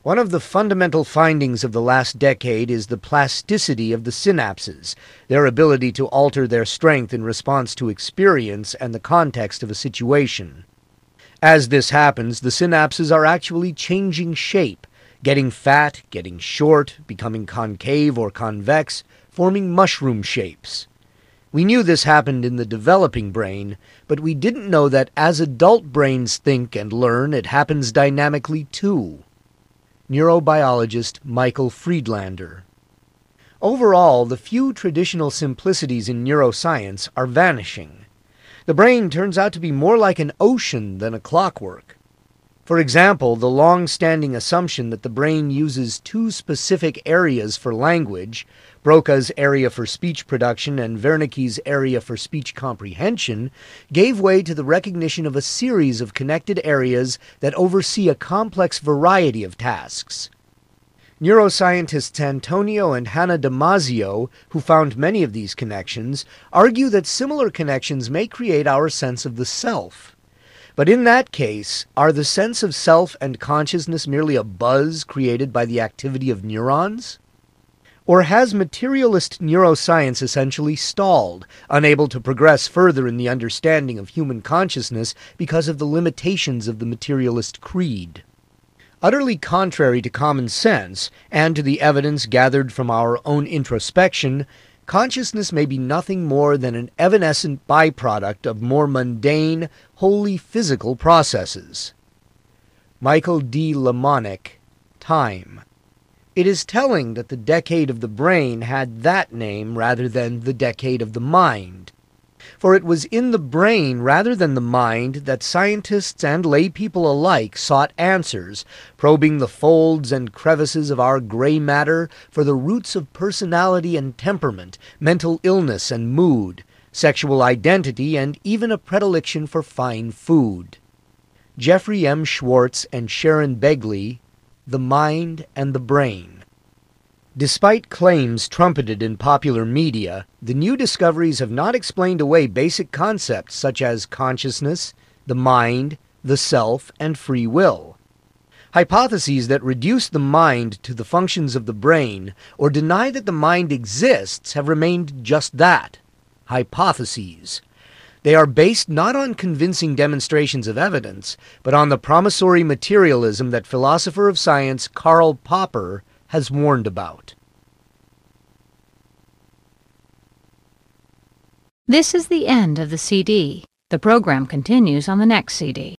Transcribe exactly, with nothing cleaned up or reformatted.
One of the fundamental findings of the last decade is the plasticity of the synapses, their ability to alter their strength in response to experience and the context of a situation. As this happens, the synapses are actually changing shape, getting fat, getting short, becoming concave or convex, forming mushroom shapes. We knew this happened in the developing brain, but we didn't know that as adult brains think and learn, it happens dynamically too. Neurobiologist Michael Friedlander. Overall, the few traditional simplicities in neuroscience are vanishing. The brain turns out to be more like an ocean than a clockwork. For example, the long-standing assumption that the brain uses two specific areas for language, Broca's area for speech production and Wernicke's area for speech comprehension, gave way to the recognition of a series of connected areas that oversee a complex variety of tasks. Neuroscientists Antonio and Hannah Damasio, who found many of these connections, argue that similar connections may create our sense of the self. But in that case, are the sense of self and consciousness merely a buzz created by the activity of neurons? Or has materialist neuroscience essentially stalled, unable to progress further in the understanding of human consciousness because of the limitations of the materialist creed? Utterly contrary to common sense, and to the evidence gathered from our own introspection, consciousness may be nothing more than an evanescent byproduct of more mundane, wholly physical processes. Michael D. Lamonick, Time. It is telling that the decade of the brain had that name rather than the decade of the mind. For it was in the brain rather than the mind that scientists and lay people alike sought answers, probing the folds and crevices of our gray matter for the roots of personality and temperament, mental illness and mood, sexual identity, and even a predilection for fine food. Jeffrey M. Schwartz and Sharon Begley, The Mind and the Brain. Despite claims trumpeted in popular media, the new discoveries have not explained away basic concepts such as consciousness, the mind, the self, and free will. Hypotheses that reduce the mind to the functions of the brain or deny that the mind exists have remained just that, hypotheses. They are based not on convincing demonstrations of evidence, but on the promissory materialism that philosopher of science Karl Popper has warned about. This is the end of the C D. The program continues on the next C D.